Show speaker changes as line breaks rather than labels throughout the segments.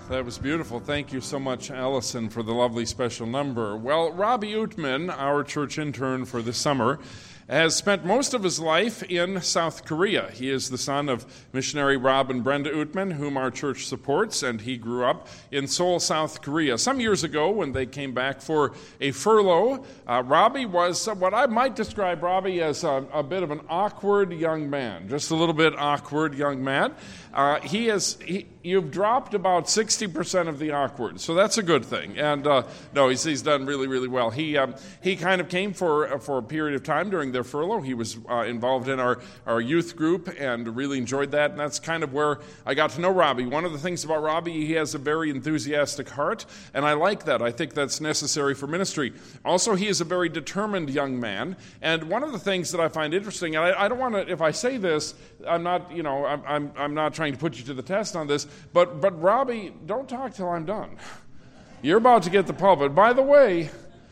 That was beautiful. Thank you so much, Allison, for the lovely special number. Well, Robbie Utman, our church intern for the summer, has spent most of his life in South Korea. He is the son of missionary Rob and Brenda Utman, whom our church supports, and he grew up in Seoul, South Korea. Some years ago, when they came back for a furlough, Robbie was what I might describe Robbie as a bit of an awkward young man, just a little bit awkward young man. You've dropped about 60% of the awkward, so that's a good thing. And he's done really, really well. He kind of came for a period of time during their furlough. He was involved in our youth group and really enjoyed that, and that's kind of where I got to know Robbie. One of the things about Robbie, he has a very enthusiastic heart, and I like that. I think that's necessary for ministry. Also, he is a very determined young man, and one of the things that I find interesting, and I don't want to, if I say this, I'm not trying to put you to the test on this, but Robbie, don't talk till I'm done. You're about to get the pulpit. By the way,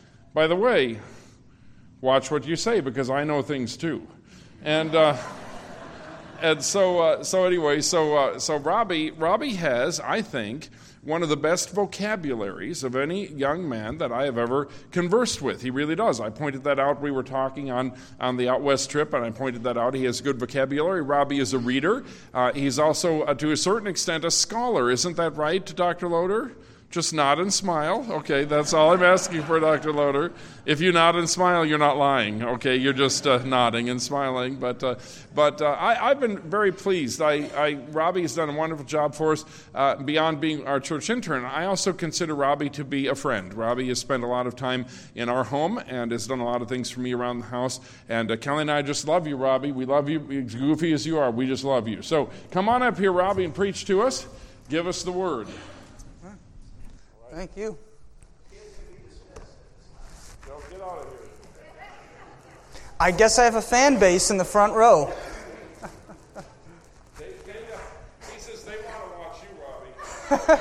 watch what you say, because I know things too. So Robbie has, I think, one of the best vocabularies of any young man that I have ever conversed with. He really does. I pointed that out. We were talking on the Out West trip, and I pointed that out. He has good vocabulary. Robbie is a reader. He's also, to a certain extent, a scholar. Isn't that right, Dr. Loader? Just nod and smile. Okay, that's all I'm asking for, Dr. Loader. If you nod and smile, you're not lying. Okay, you're just nodding and smiling. But I've been very pleased. Robbie has done a wonderful job for us. Beyond being our church intern, I also consider Robbie to be a friend. Robbie has spent a lot of time in our home and has done a lot of things for me around the house. And Kelly and I just love you, Robbie. We love you. As goofy as you are, we just love you. So come on up here, Robbie, and preach to us. Give us the word.
Thank you.
Get out of here.
I guess I have a fan base in the front row.
He says they want to watch you, Robbie.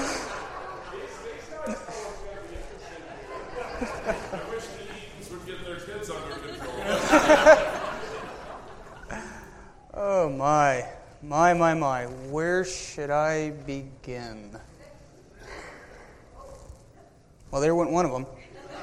I wish the Eatons would get their kids under control.
Oh, my. Where should I begin? Well, there went one of them.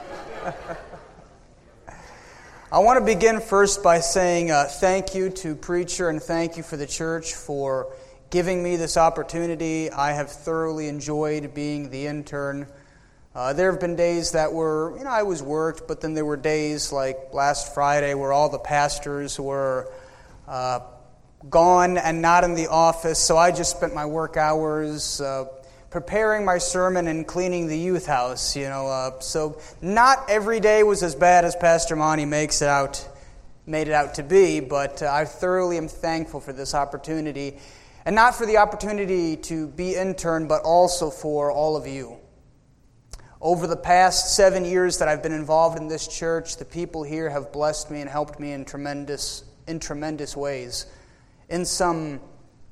I want to begin first by saying thank you to Preacher and thank you for the church for giving me this opportunity. I have thoroughly enjoyed being the intern. There have been days that were, I was worked, but then there were days like last Friday where all the pastors were gone and not in the office, so I just spent my work hours preparing my sermon and cleaning the youth house, so not every day was as bad as Pastor Monty made it out to be, but I thoroughly am thankful for this opportunity, and not for the opportunity to be intern, but also for all of you. Over the past 7 years that I've been involved in this church, the people here have blessed me and helped me in tremendous ways. In some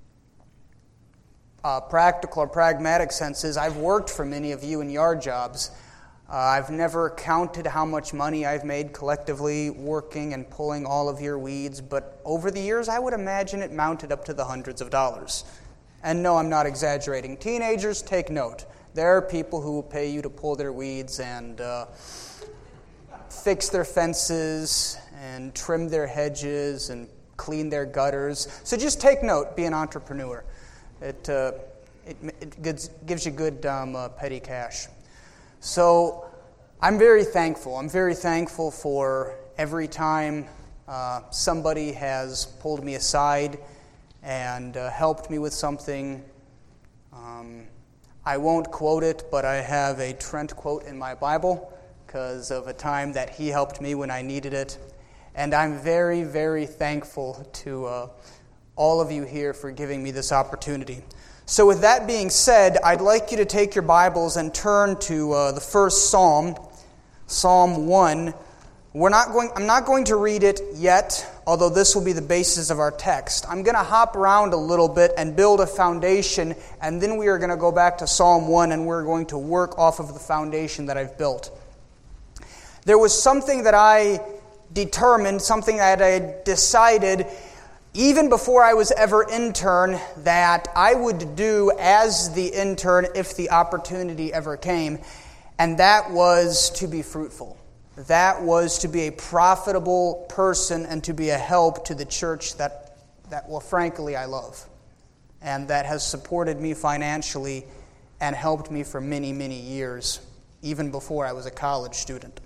practical or pragmatic senses, I've worked for many of you in yard jobs. I've never counted how much money I've made collectively working and pulling all of your weeds, but over the years I would imagine it mounted up to the hundreds of dollars. And no, I'm not exaggerating. Teenagers, take note. There are people who will pay you to pull their weeds and fix their fences and trim their hedges and clean their gutters. So just take note, be an entrepreneur. It gives you good petty cash. So I'm very thankful. I'm very thankful for every time somebody has pulled me aside and helped me with something. I won't quote it, but I have a Trent quote in my Bible because of a time that he helped me when I needed it. And I'm very, very thankful to all of you here for giving me this opportunity. So with that being said, I'd like you to take your Bibles and turn to the first Psalm, Psalm 1. I'm not going to read it yet, although this will be the basis of our text. I'm going to hop around a little bit and build a foundation, and then we are going to go back to Psalm 1, and we're going to work off of the foundation that I've built. There was something that I determined, something that I decided even before I was ever intern, that I would do as the intern if the opportunity ever came, and that was to be fruitful. That was to be a profitable person and to be a help to the church that well, frankly, I love, and that has supported me financially and helped me for many, many years, even before I was a college student.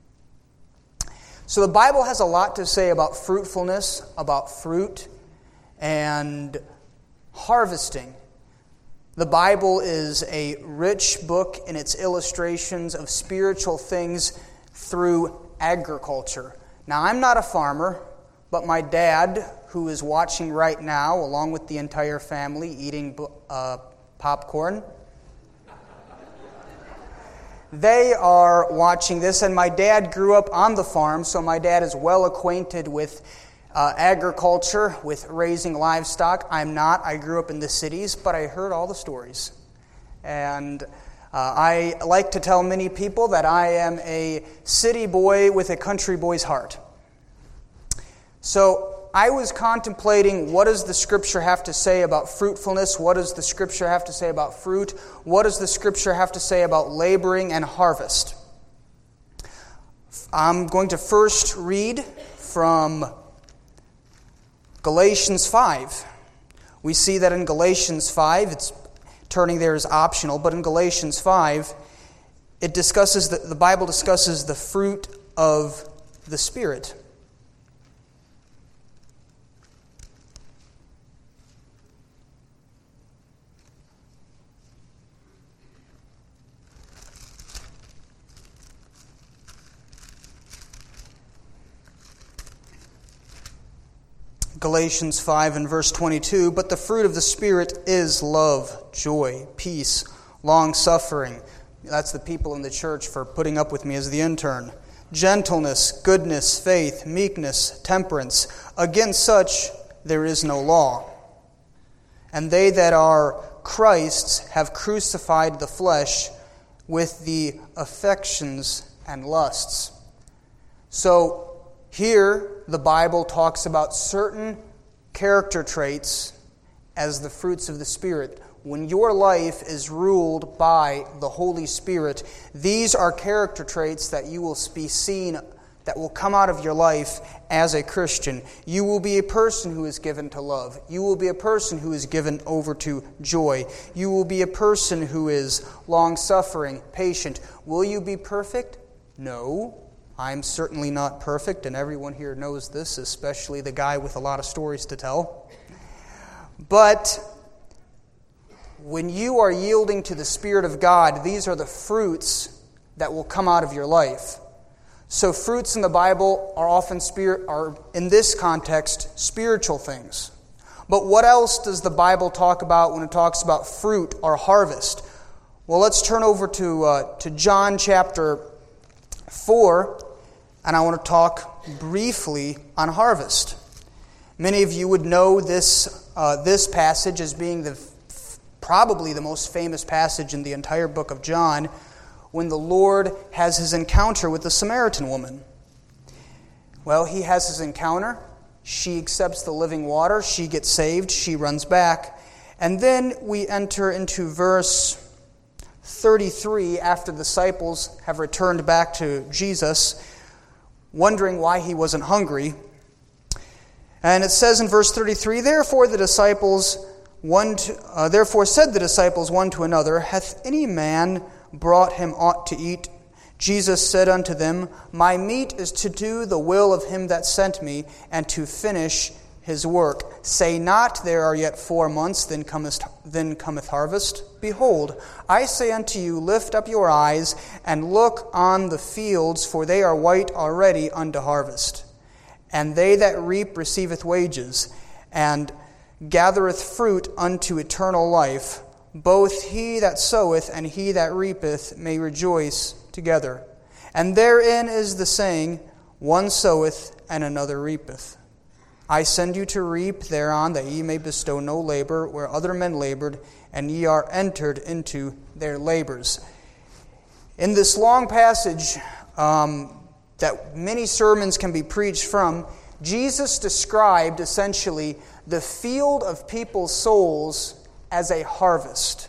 So the Bible has a lot to say about fruitfulness, about fruit, and harvesting. The Bible is a rich book in its illustrations of spiritual things through agriculture. Now, I'm not a farmer, but my dad, who is watching right now, along with the entire family, eating popcorn, they are watching this, and my dad grew up on the farm, so my dad is well acquainted with agriculture, with raising livestock. I'm not. I grew up in the cities, but I heard all the stories. And I like to tell many people that I am a city boy with a country boy's heart. So I was contemplating, what does the Scripture have to say about fruitfulness? What does the Scripture have to say about fruit? What does the Scripture have to say about laboring and harvest? I'm going to first read from Galatians 5. We see that in Galatians 5, turning there is optional, but in Galatians 5, it discusses the Bible discusses the fruit of the Spirit. Galatians 5 and verse 22, but the fruit of the Spirit is love, joy, peace, long-suffering. That's the people in the church for putting up with me as the intern. Gentleness, goodness, faith, meekness, temperance. Against such there is no law. And they that are Christ's have crucified the flesh with the affections and lusts. So, here, the Bible talks about certain character traits as the fruits of the Spirit. When your life is ruled by the Holy Spirit, these are character traits that you will be seen, that will come out of your life as a Christian. You will be a person who is given to love. You will be a person who is given over to joy. You will be a person who is long-suffering, patient. Will you be perfect? No. I'm certainly not perfect, and everyone here knows this, especially the guy with a lot of stories to tell. But when you are yielding to the Spirit of God, these are the fruits that will come out of your life. So fruits in the Bible are often in this context, spiritual things. But what else does the Bible talk about when it talks about fruit or harvest? Well, let's turn over to John chapter 4, and I want to talk briefly on harvest. Many of you would know this passage as being probably the most famous passage in the entire book of John, when the Lord has his encounter with the Samaritan woman. Well, he has his encounter. She accepts the living water. She gets saved. She runs back. And then we enter into verse 33, after the disciples have returned back to Jesus, wondering why he wasn't hungry. And it says in verse 33, Therefore said the disciples one to another, Hath any man brought him aught to eat? Jesus said unto them, My meat is to do the will of him that sent me, and to finish his work. Say not, There are yet 4 months, then cometh harvest. Behold, I say unto you, Lift up your eyes, and look on the fields, for they are white already unto harvest. And they that reap receiveth wages, and gathereth fruit unto eternal life. Both he that soweth and he that reapeth may rejoice together. And therein is the saying, One soweth and another reapeth. I send you to reap thereon, that ye may bestow no labor where other men labored, and ye are entered into their labors. In this long passage that many sermons can be preached from, Jesus described essentially the field of people's souls as a harvest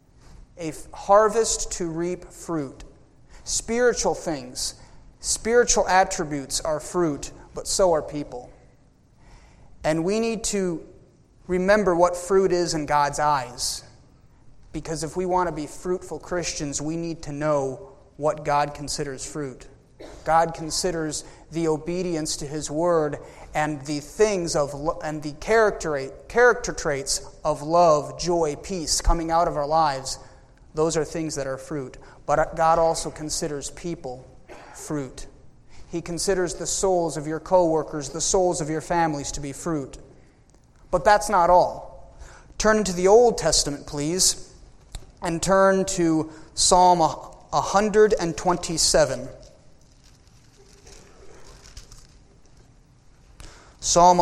to reap fruit. Spiritual things, spiritual attributes are fruit, but so are people. And we need to remember what fruit is in God's eyes. Because if we want to be fruitful Christians, we need to know what God considers fruit. God considers the obedience to His Word and the things and the character traits of love, joy, peace coming out of our lives. Those are things that are fruit. But God also considers people fruit. He considers the souls of your co-workers, the souls of your families to be fruit. But that's not all. Turn to the Old Testament, please, and turn to Psalm 127. Psalm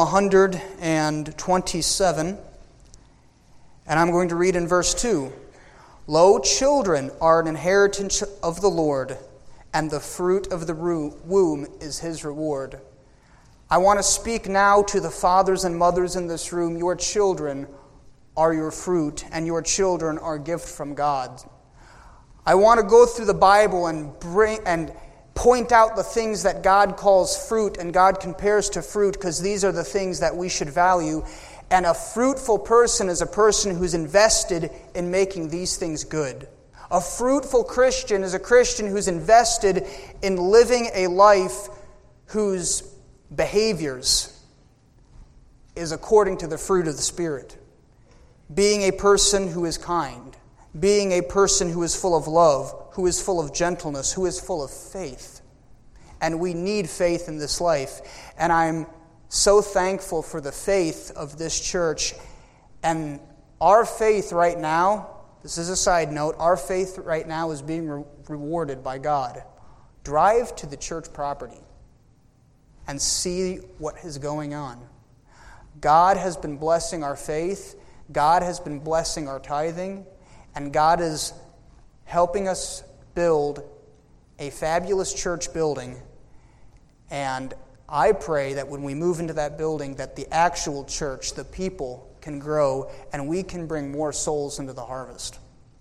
127, and I'm going to read in verse 2. Lo, children are an inheritance of the Lord, and the fruit of the womb is His reward. I want to speak now to the fathers and mothers in this room. Your children are your fruit, and your children are a gift from God. I want to go through the Bible and point out the things that God calls fruit and God compares to fruit, because these are the things that we should value. And a fruitful person is a person who's invested in making these things good. A fruitful Christian is a Christian who's invested in living a life whose behaviors is according to the fruit of the Spirit. Being a person who is kind, being a person who is full of love, who is full of gentleness, who is full of faith. And we need faith in this life. And I'm so thankful for the faith of this church. And our faith right now, this is a side note, our faith right now is being rewarded by God. Drive to the church property and see what is going on. God has been blessing our faith. God has been blessing our tithing. And God is helping us build a fabulous church building. And I pray that when we move into that building, that the actual church, the people, can grow and we can bring more souls into the harvest.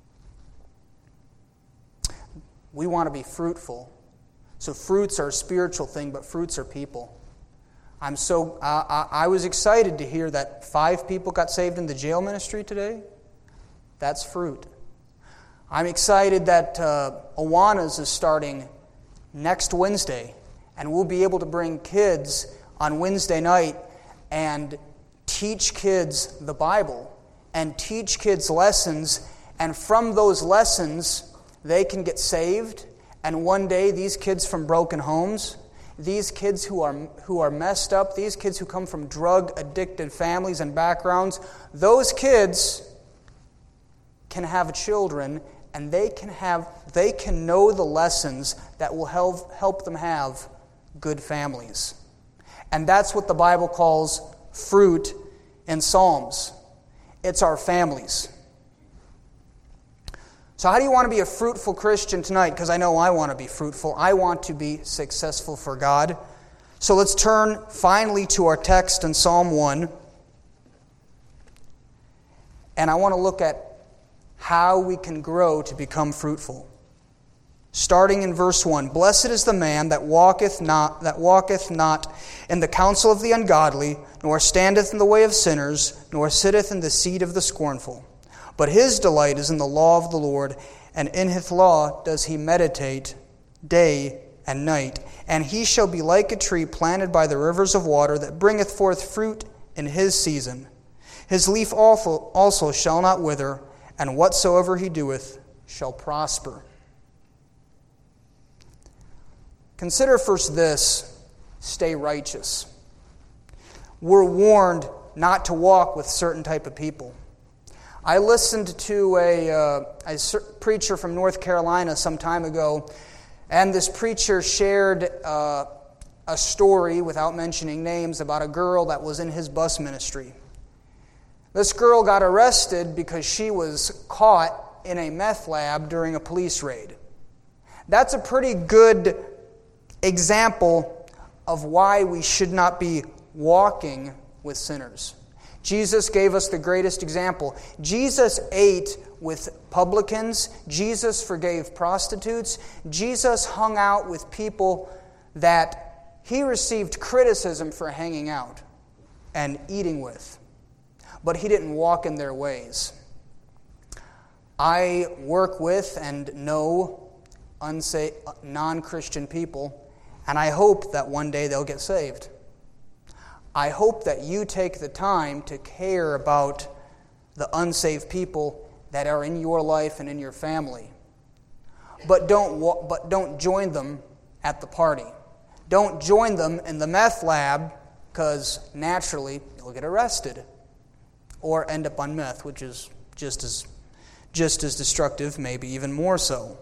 We want to be fruitful. So fruits are a spiritual thing, but fruits are people. I was excited to hear that 5 people got saved in the jail ministry today. That's fruit. I'm excited that Awanas is starting next Wednesday, and we'll be able to bring kids on Wednesday night and teach kids the Bible and teach kids lessons, and from those lessons they can get saved. And one day these kids from broken homes, these kids who are messed up, these kids who come from drug-addicted families and backgrounds, those kids can have children, and they can know the lessons that will help them have good families. And that's what the Bible calls fruit in Psalms. It's our families. So how do you want to be a fruitful Christian tonight? Because I know I want to be fruitful. I want to be successful for God. So let's turn finally to our text in Psalm 1. And I want to look at how we can grow to become fruitful. Starting in verse 1. Blessed is the man that walketh not in the counsel of the ungodly, nor standeth in the way of sinners, nor sitteth in the seat of the scornful. But his delight is in the law of the Lord, and in his law does he meditate day and night. And he shall be like a tree planted by the rivers of water, that bringeth forth fruit in his season. His leaf also shall not wither, and whatsoever he doeth shall prosper. Consider first this: stay righteous. We're warned not to walk with certain type of people. I listened to a preacher from North Carolina some time ago, and this preacher shared a story, without mentioning names, about a girl that was in his bus ministry. This girl got arrested because she was caught in a meth lab during a police raid. That's a pretty good example of why we should not be walking with sinners. Jesus gave us the greatest example. Jesus ate with publicans. Jesus forgave prostitutes. Jesus hung out with people that he received criticism for hanging out and eating with. But he didn't walk in their ways. I work with and know non-Christian people, and I hope that one day they'll get saved. I hope that you take the time to care about the unsaved people that are in your life and in your family. But don't join them at the party. Don't join them in the meth lab, because naturally you'll get arrested or end up on meth, which is just as destructive, maybe even more so.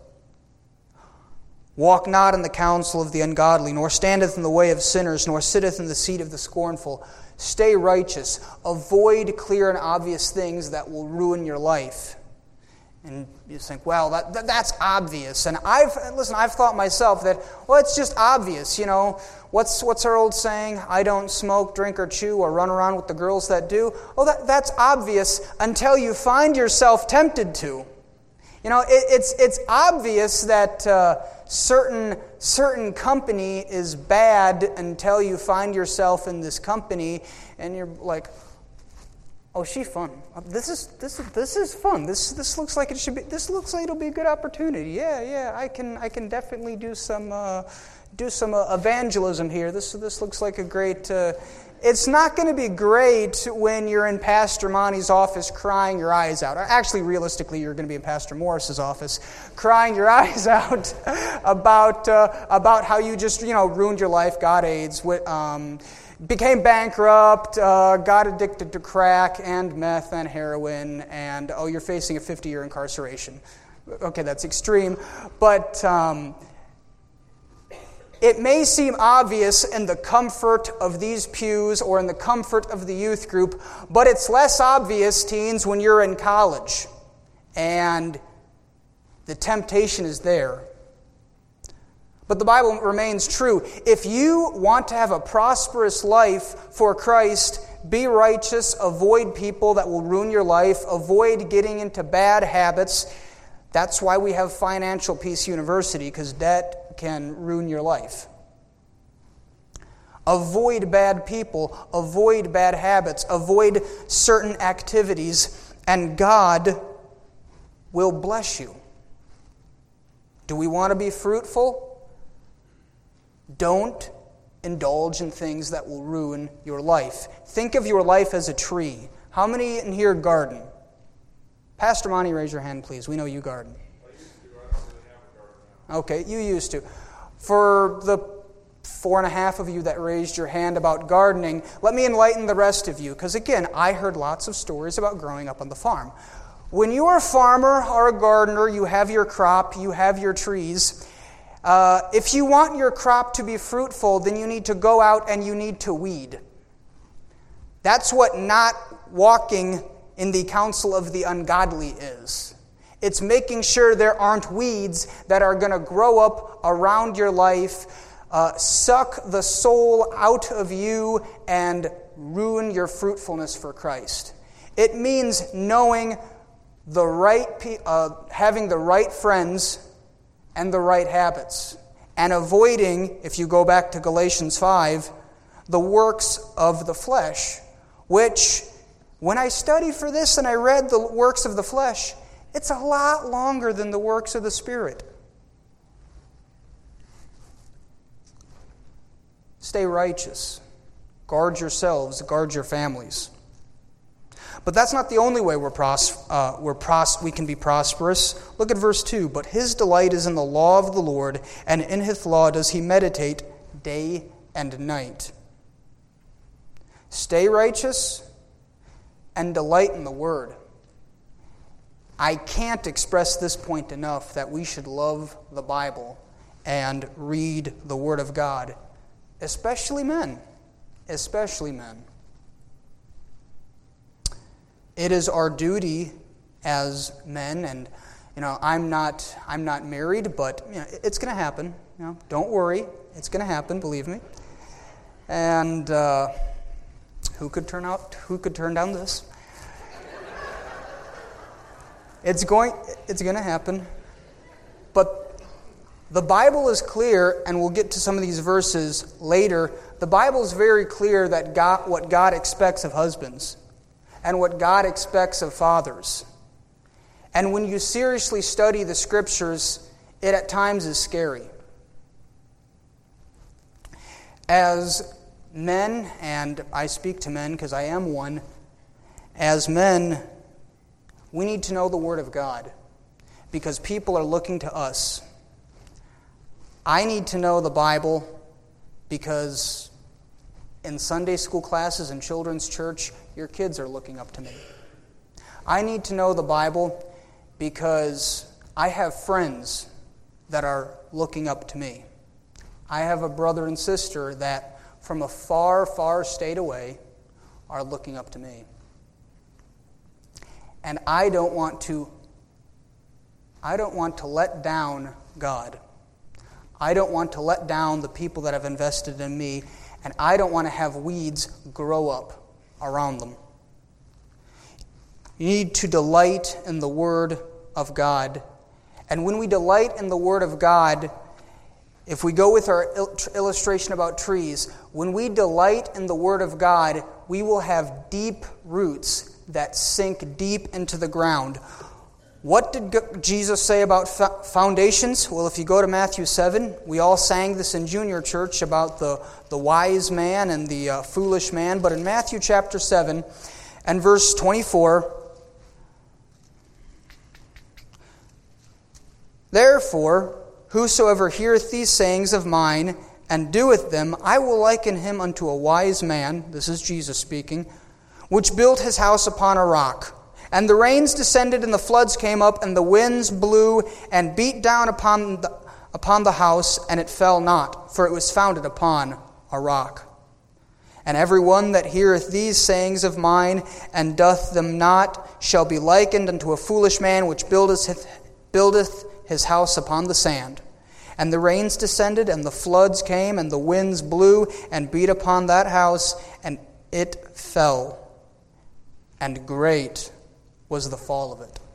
Walk not in the counsel of the ungodly, nor standeth in the way of sinners, nor sitteth in the seat of the scornful. Stay righteous. Avoid clear and obvious things that will ruin your life. And you think, well, that's obvious. And I've thought myself that, well, it's just obvious. You know, what's our old saying? I don't smoke, drink, or chew, or run around with the girls that do. Oh, that's obvious until you find yourself tempted to. You know, it's obvious that certain company is bad until you find yourself in this company, and you're like, oh, she's fun. This is fun. This looks like it should be. This looks like it'll be a good opportunity. Yeah. I can definitely do some evangelism here. This looks like a great. It's not going to be great when you're in Pastor Monty's office crying your eyes out. Actually, realistically, you're going to be in Pastor Morris's office crying your eyes out about how you just ruined your life, got AIDS, became bankrupt, got addicted to crack and meth and heroin, and you're facing a 50-year incarceration. Okay, that's extreme, but it may seem obvious in the comfort of these pews or in the comfort of the youth group, but it's less obvious, teens, when you're in college, and the temptation is there. But the Bible remains true. If you want to have a prosperous life for Christ, be righteous, avoid people that will ruin your life, avoid getting into bad habits. That's why we have Financial Peace University, because debt can ruin your life. Avoid bad people, avoid bad habits, avoid certain activities, and God will bless you. Do we want to be fruitful? Don't indulge in things that will ruin your life. Think of your life as a tree. How many in here garden? Pastor Monty, raise your hand, please. We know you garden.
I used to. I don't really have a garden now.
Okay, you used to. For the 4.5 of you that raised your hand about gardening, let me enlighten the rest of you, because again, I heard lots of stories about growing up on the farm. When you are a farmer or a gardener, you have your crop, you have your trees. If you want your crop to be fruitful, then you need to go out and you need to weed. That's what not walking in the counsel of the ungodly is. It's making sure there aren't weeds that are going to grow up around your life, suck the soul out of you, and ruin your fruitfulness for Christ. It means knowing the right, having the right friends and the right habits, and avoiding, if you go back to Galatians 5, the works of the flesh, which, when I studied for this and I read the works of the flesh, it's a lot longer than the works of the Spirit. Stay righteous. Guard yourselves. Guard your families. But that's not the only way we can be prosperous. Look at verse 2. But his delight is in the law of the Lord, and in his law does he meditate day and night. Stay righteous and delight in the Word. I can't express this point enough, that we should love the Bible and read the Word of God, especially men. Especially men. It is our duty as men, and I'm not married, but it's going to happen. Don't worry, it's going to happen. Believe me. And Who could turn down this? It's going to happen. But the Bible is clear, and we'll get to some of these verses later. The Bible is very clear that what God expects of husbands and what God expects of fathers. And when you seriously study the Scriptures, it at times is scary. As men, and I speak to men because I am one, as men, we need to know the Word of God because people are looking to us. I need to know the Bible because in Sunday school classes and children's church, your kids are looking up to me. I need to know the Bible because I have friends that are looking up to me. I have a brother and sister that from a far, far state away are looking up to me. And I don't want to let down God. I don't want to let down the people that have invested in me, and I don't want to have weeds grow up around them. You need to delight in the Word of God. And when we delight in the Word of God, if we go with our illustration about trees, when we delight in the Word of God, we will have deep roots that sink deep into the ground. What did Jesus say about foundations? Well, if you go to Matthew 7, we all sang this in junior church about the wise man and the foolish man. But in Matthew chapter 7 and verse 24, "Therefore, whosoever heareth these sayings of mine, and doeth them, I will liken him unto a wise man," this is Jesus speaking, "which built his house upon a rock. And the rains descended, and the floods came up, and the winds blew, and beat down upon the house, and it fell not, for it was founded upon a rock. And every one that heareth these sayings of mine, and doth them not, shall be likened unto a foolish man, which buildeth his house upon the sand. And the rains descended, and the floods came, and the winds blew, and beat upon that house, and it fell. And great was the fall of it."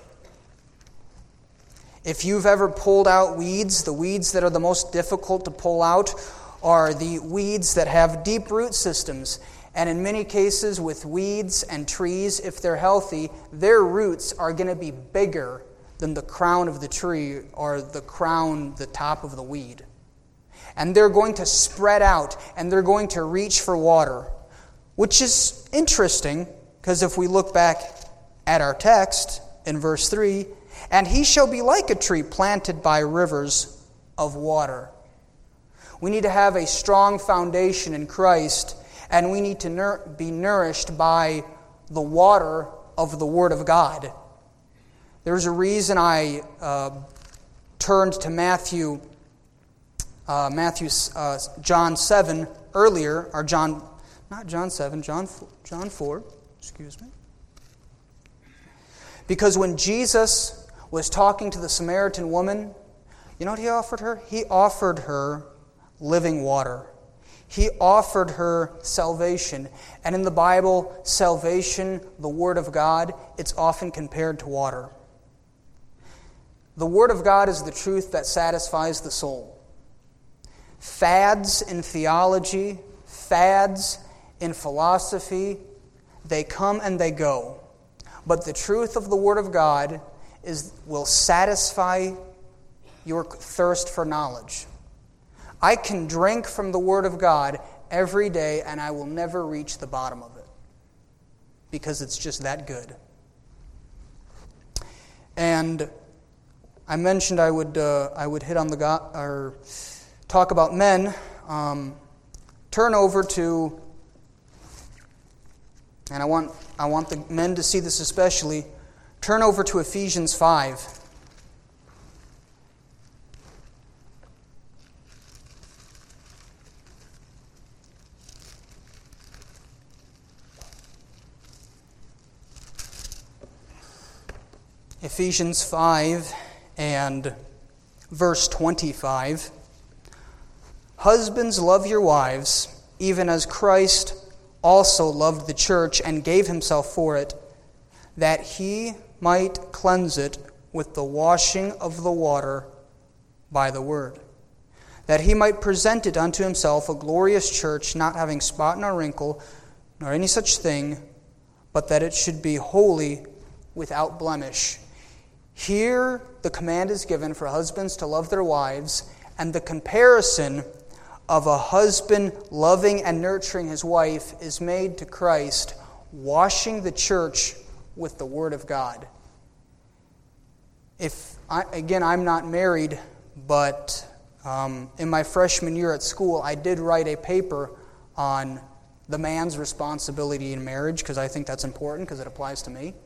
If you've ever pulled out weeds, the weeds that are the most difficult to pull out are the weeds that have deep root systems. And in many cases with weeds and trees, if they're healthy, their roots are going to be bigger than the crown of the tree or the top of the weed. And they're going to spread out, and they're going to reach for water, which is interesting, because if we look back at our text in verse 3, "And he shall be like a tree planted by rivers of water." We need to have a strong foundation in Christ, and we need to be nourished by the water of the Word of God. There's a reason I turned to John 7 earlier, or John 4, excuse me. Because when Jesus was talking to the Samaritan woman, you know what he offered her? He offered her living water. He offered her salvation. And in the Bible, salvation, the Word of God, it's often compared to water. The Word of God is the truth that satisfies the soul. Fads in theology, fads in philosophy, they come and they go. But the truth of the Word of God will satisfy your thirst for knowledge. I can drink from the Word of God every day, and I will never reach the bottom of it, because it's just that good. And I mentioned I would hit on or talk about men. Turn over to, and I want the men to see this especially. Turn over to Ephesians 5. Ephesians 5 and verse 25. "Husbands, love your wives, even as Christ also loved the church and gave himself for it, that he might cleanse it with the washing of the water by the word, that he might present it unto himself a glorious church, not having spot nor wrinkle, nor any such thing, but that it should be holy, without blemish. Here the command is given for husbands to love their wives, and the comparison of a husband loving and nurturing his wife is made to Christ, washing the church with the Word of God. I'm not married, but in my freshman year at school, I did write a paper on the man's responsibility in marriage, because I think that's important, because it applies to me.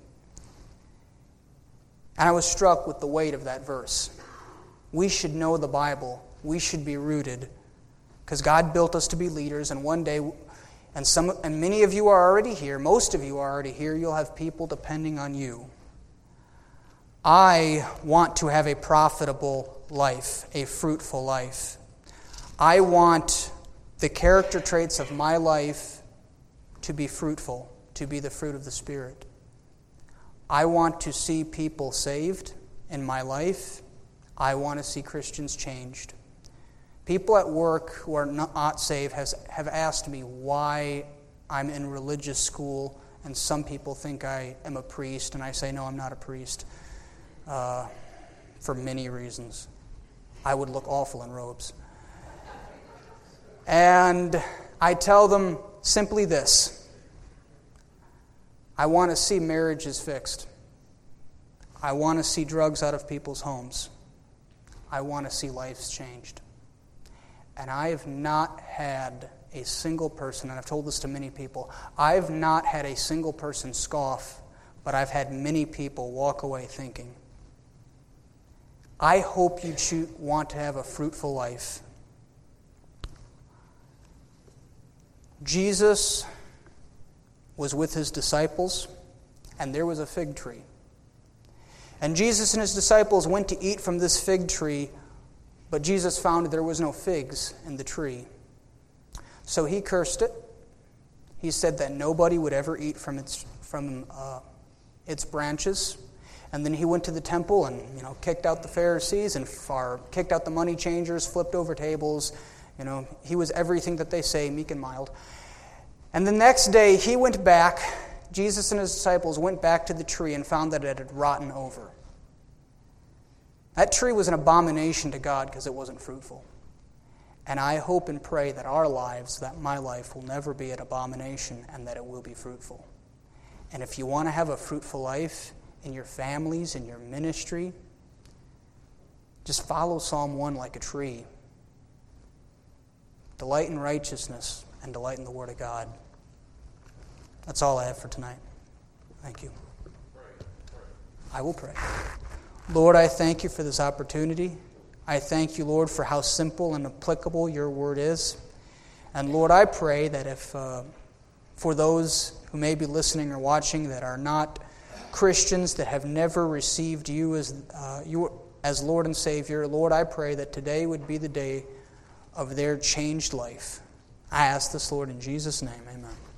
And I was struck with the weight of that verse. We should know the Bible. We should be rooted, because God built us to be leaders, and one day, and many of you are already here, most of you are already here, you'll have people depending on you. I want to have a profitable life, a fruitful life. I want the character traits of my life to be fruitful, to be the fruit of the Spirit. I want to see people saved in my life. I want to see Christians changed. People at work who are not saved have asked me why I'm in religious school, and some people think I am a priest, and I say, no, I'm not a priest, for many reasons. I would look awful in robes. And I tell them simply this: I want to see marriages fixed. I want to see drugs out of people's homes. I want to see lives changed. And I have not had a single person, and I've told this to many people, I've not had a single person scoff, but I've had many people walk away thinking, I hope you want to have a fruitful life. Jesus was with his disciples, and there was a fig tree. And Jesus and his disciples went to eat from this fig tree, but Jesus found there was no figs in the tree. So he cursed it. He said that nobody would ever eat from its branches. And then he went to the temple and kicked out the Pharisees and kicked out the money changers, flipped over tables. He was everything that they say, meek and mild. And the next day he went back. Jesus and his disciples went back to the tree and found that it had rotten over. That tree was an abomination to God because it wasn't fruitful. And I hope and pray that our lives, that my life, will never be an abomination and that it will be fruitful. And if you want to have a fruitful life in your families, in your ministry, just follow Psalm 1 like a tree. Delight in righteousness and delight in the Word of God. That's all I have for tonight. Thank you. I will pray. Lord, I thank you for this opportunity. I thank you, Lord, for how simple and applicable your word is. And Lord, I pray that if for those who may be listening or watching that are not Christians, that have never received you as Lord and Savior, Lord, I pray that today would be the day of their changed life. I ask this, Lord, in Jesus' name. Amen.